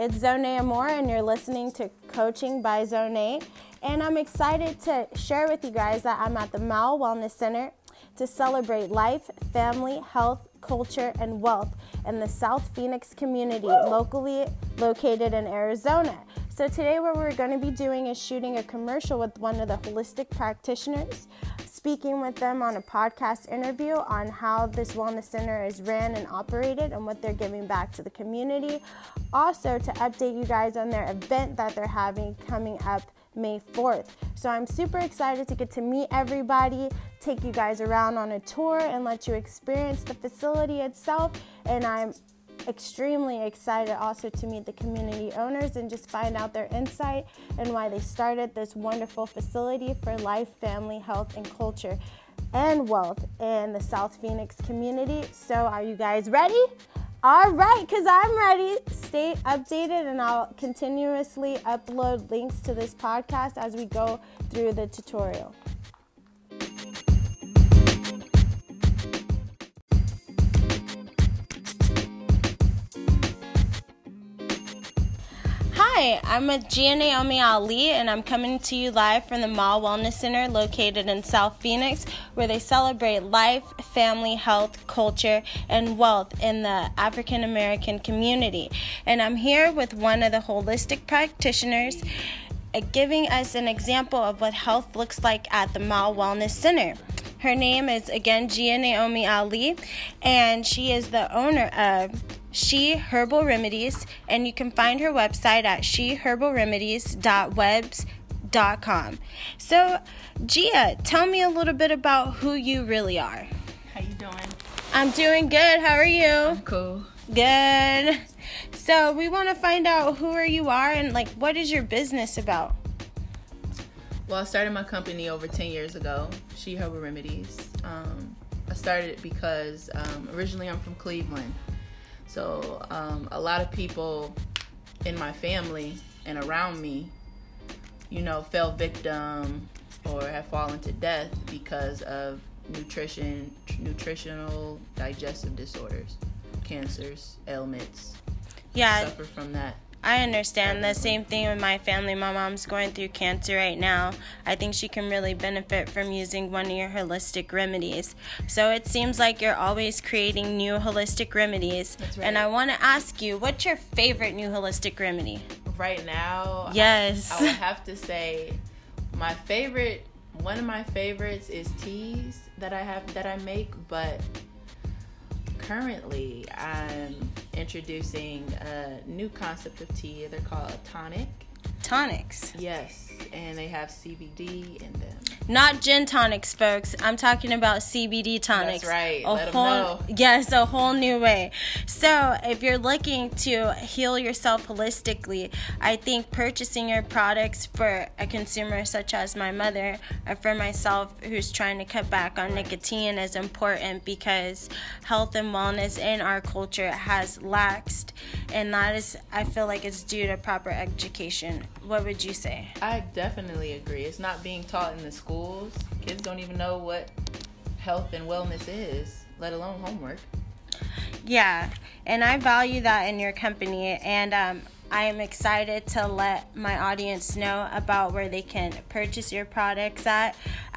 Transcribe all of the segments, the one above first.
It's Zonay Amore, and you're listening to Coaching by Zonay. And I'm excited to share with you guys that I'm at the Mao Wellness Center to celebrate life, family, health, culture, and wealth in the South Phoenix community, locally located in Arizona. So today what we're going to be doing is shooting a commercial with one of the holistic practitioners, speaking with them on a podcast interview on how this wellness center is ran and operated and what they're giving back to the community. Also to update you guys on their event that they're having coming up May 4th. So I'm super excited to get to meet everybody, take you guys around on a tour and let you experience the facility itself. And I'm extremely excited also to meet the community owners and just find out their insight and why they started this wonderful facility for life, family, health, and culture and wealth in the South Phoenix community. So are you guys ready? All right, because I'm ready. Stay updated and I'll continuously upload links to this podcast as we go through the tutorial. Hi, I'm with Gia Naomi Ali, and I'm coming to you live from the Mao Wellness Center located in South Phoenix, where they celebrate life, family, health, culture, and wealth in the African American community. And I'm here with one of the holistic practitioners giving us an example of what health looks like at the Mao Wellness Center. Her name is, again, Gia Naomi Ali, and she is the owner of She Herbal Remedies, and you can find her website at sheherbalremedies.webs.com. So, Gia, tell me a little bit about who you really are. How you doing? I'm doing good. How are you? I'm cool. Good. So, we want to find out who you are and, what is your business about? Well, I started my company over 10 years ago, She Herbal Remedies. I started it because originally I'm from Cleveland. So a lot of people in my family and around me, fell victim or have fallen to death because of nutritional digestive disorders, cancers, ailments. Yeah. Suffer from that. I understand the same thing with my family. My mom's going through cancer right now. I think she can really benefit from using one of your holistic remedies. So it seems like you're always creating new holistic remedies. That's right. And I want to ask you, what's your favorite new holistic remedy? Right now, yes, I would have to say one of my favorites is teas that I make, but currently I'm introducing a new concept of tea. They're called a tonic. Tonics? Yes, and they have CBD in them. Not gin tonics, folks. I'm talking about CBD tonics. That's right. Let them know. Yes, a whole new way. So if you're looking to heal yourself holistically, I think purchasing your products for a consumer such as my mother or for myself who's trying to cut back on nicotine is important, because health and wellness in our culture has laxed, and that is, I feel like, it's due to proper education. What would you say? I definitely agree. It's not being taught in the schools. Kids don't even know what health and wellness is, let alone homework. Yeah, and I value that in your company, and I am excited to let my audience know about where they can purchase your products at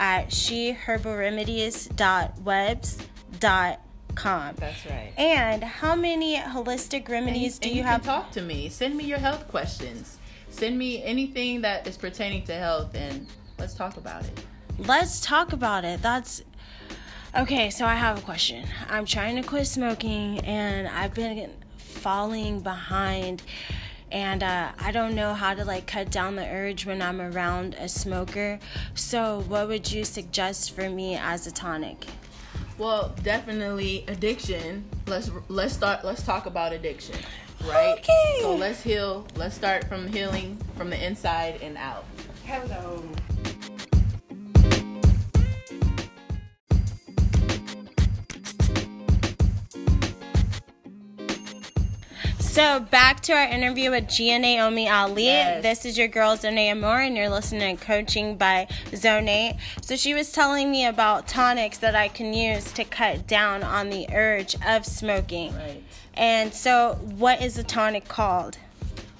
sheherbalremedies.webs.com. That's right. And how many holistic remedies do you have? Can talk to me. Send me your health questions. Send me anything that is pertaining to health, and let's talk about it. Let's talk about it. Okay, so I have a question. I'm trying to quit smoking, and I've been falling behind, and I don't know how to cut down the urge when I'm around a smoker. So what would you suggest for me as a tonic? Well, definitely addiction. Let's talk about addiction. Right? Okay. So let's heal. Let's start from healing from the inside and out. Hello. So back to our interview with Gia Naomi Ali. Yes. This is your girl Zonay Amore, and you're listening to Coaching by Zonay. So she was telling me about tonics that I can use to cut down on the urge of smoking. Right. And so what is the tonic called?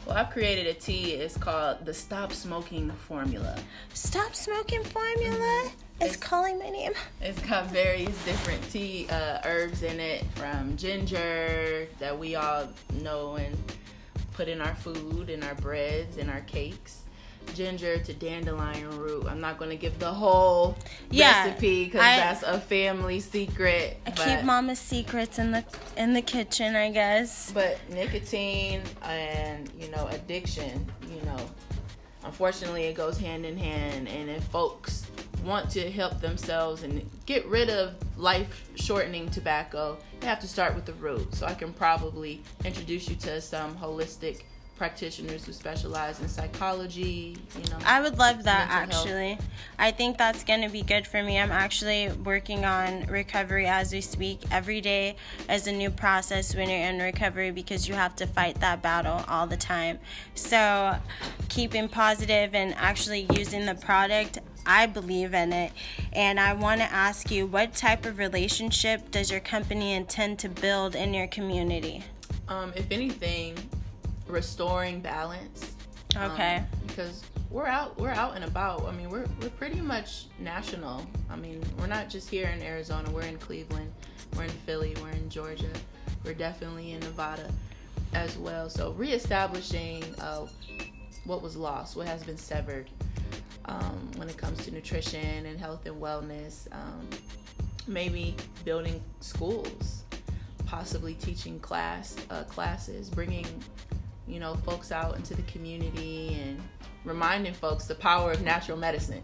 Well, I've created a tea. It's called the Stop Smoking Formula. Stop Smoking Formula? It's calling my name. It's got various different tea herbs in it, from ginger that we all know and put in our food, in our breads, in our cakes. Ginger to dandelion root. I'm not going to give the whole recipe because that's a family secret. I keep mama's secrets in the kitchen, I guess. But nicotine and, addiction, unfortunately it goes hand in hand. And if folks want to help themselves and get rid of life-shortening tobacco, they have to start with the root. So I can probably introduce you to some holistic practitioners who specialize in psychology, I would love that, actually. I think that's going to be good for me. I'm actually working on recovery as we speak. Every day is a new process when you're in recovery because you have to fight that battle all the time. So keeping positive and actually using the product, I believe in it. And I want to ask you, what type of relationship does your company intend to build in your community? If anything, restoring balance. Okay. Because we're out and about. I mean, we're pretty much national. I mean, we're not just here in Arizona. We're in Cleveland, we're in Philly, we're in Georgia, we're definitely in Nevada as well. So reestablishing what was lost, what has been severed when it comes to nutrition and health and wellness. Maybe building schools, possibly teaching classes, bringing folks out into the community and reminding folks the power of natural medicine.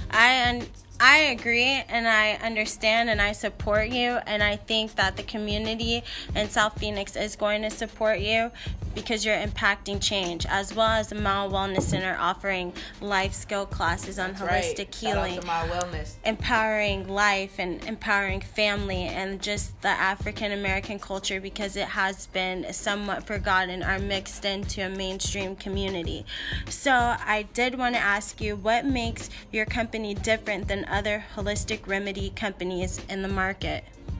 I agree, and I understand, and I support you, and I think that the community in South Phoenix is going to support you because you're impacting change, as well as the Mile Wellness Center offering life skill classes on holistic healing, shout out to Mile Wellness, empowering life and empowering family and just the African American culture, because it has been somewhat forgotten or mixed into a mainstream community. So I did want to ask you, what makes your company different than other holistic remedy companies in the market?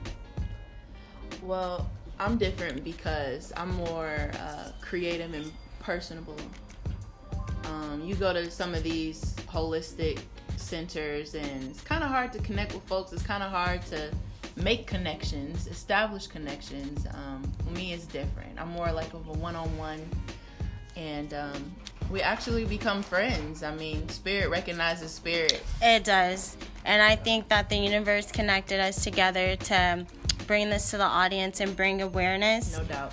Well, I'm different because I'm more creative and personable. You go to some of these holistic centers and it's kind of hard to connect with folks. It's kind of hard to make connections, establish connections. For me, it's different. I'm more like of a one-on-one, and we actually become friends. I mean, spirit recognizes spirit. It does. And I think that the universe connected us together to bring this to the audience and bring awareness. No doubt.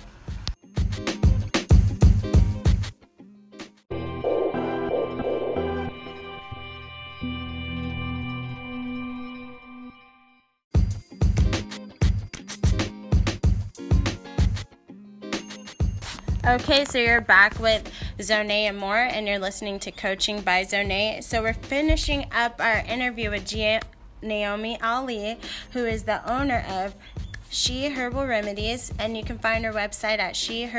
Okay, so you're back with Zonay and More, and you're listening to Coaching by Zonay. So we're finishing up our interview with Naomi Ali, who is the owner of She Herbal Remedies, and you can find her website at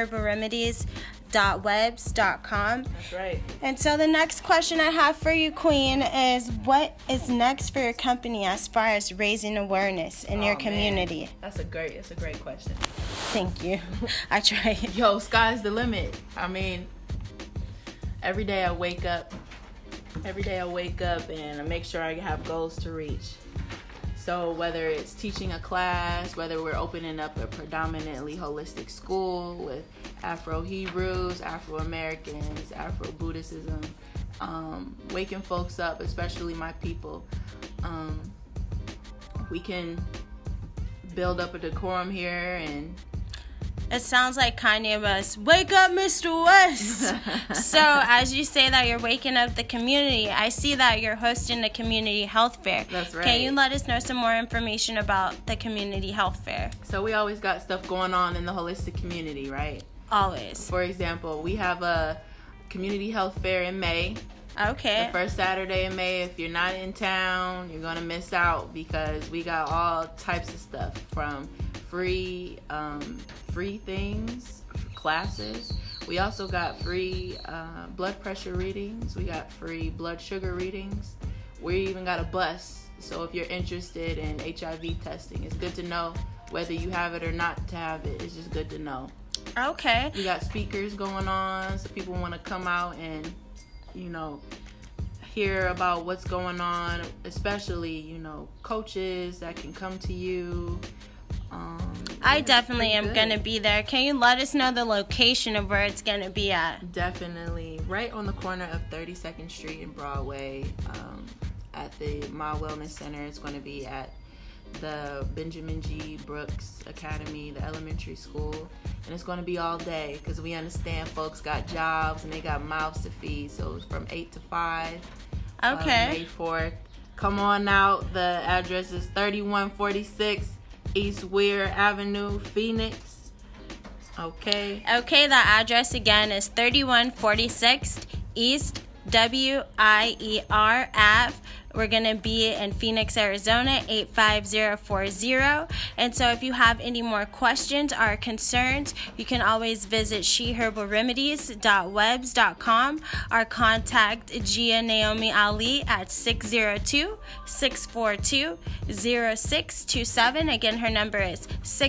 sheherbalremedies.webs.com. That's right. And so the next question I have for you, Queen, is what is next for your company as far as raising awareness in your community? Man. That's a great question. Thank you. I try. Yo, sky's the limit. I mean, every day I wake up and I make sure I have goals to reach. So whether it's teaching a class, whether we're opening up a predominantly holistic school with Afro-Hebrews, Afro-Americans, Afro-Buddhism, waking folks up, especially my people. We can build up a decorum here, and it sounds like Kanye West. Wake up, Mr. West. So as you say that you're waking up the community, I see that you're hosting a community health fair. That's right. Can you let us know some more information about the community health fair? So we always got stuff going on in the holistic community, right? Always. For example, we have a community health fair in May. Okay. The first Saturday in May. If you're not in town, you're going to miss out because we got all types of stuff, from free things, classes. We also got free blood pressure readings. We got free blood sugar readings. We even got a bus. So if you're interested in HIV testing, it's good to know whether you have it or not to have it. It's just good to know. Okay. We got speakers going on, so people want to come out and, hear about what's going on, especially, coaches that can come to you. I definitely am going to be there. Can you let us know the location of where it's going to be at? Definitely. Right on the corner of 32nd Street and Broadway, at the Mile Wellness Center. It's going to be at the Benjamin G. Brooks Academy, the elementary school. And it's going to be all day because we understand folks got jobs and they got mouths to feed. So it's from 8 to 5. Okay. May 4th. Come on out. The address is 3146 East Weir Avenue, Phoenix. Okay. Okay, the address again is 3146 East WIER Ave. We're going to be in Phoenix, Arizona, 85040. And so if you have any more questions or concerns, you can always visit sheherbalremedies.webs.com or contact Gia Naomi Ali at 602-642-0627. Again, her number is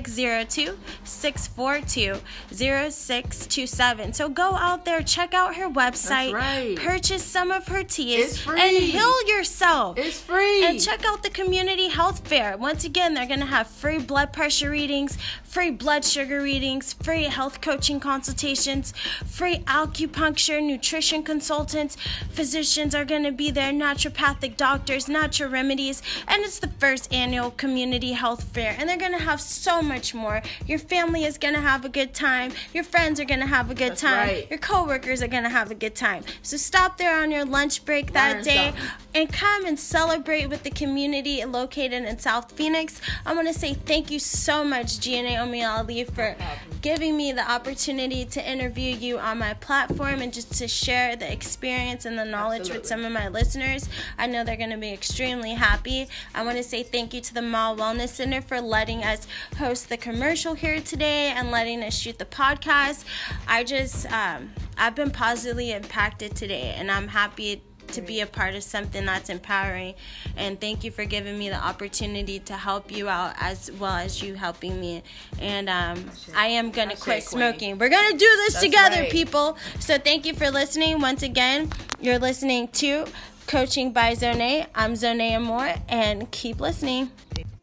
602-642-0627. So go out there, check out her website, purchase some of her teas, and heal yourself. It's free. And check out the community health fair. Once again, they're going to have free blood pressure readings, free blood sugar readings, free health coaching consultations, free acupuncture, nutrition consultants. Physicians are going to be there, naturopathic doctors, natural remedies, and it's the first annual community health fair. And they're going to have so much more. Your family is going to have a good time. Your friends are going to have a good time. Right. Your coworkers are going to have a good time. So stop there on your lunch break that day and come and celebrate with the community located in South Phoenix. I want to say thank you so much, Gia Naomi Ali, for giving me the opportunity to interview you on my platform and just to share the experience and the knowledge with some of my listeners. I know they're going to be extremely happy. I want to say thank you to the Mall Wellness Center for letting us host the commercial here today and letting us shoot the podcast. I've been positively impacted today, and I'm happy to be a part of something that's empowering. And thank you for giving me the opportunity to help you out as well as you helping me. And I am going to quit smoking. We're going to do this together, people. So thank you for listening. Once again, you're listening to Coaching by Zonay. I'm Zonay Amore, and keep listening.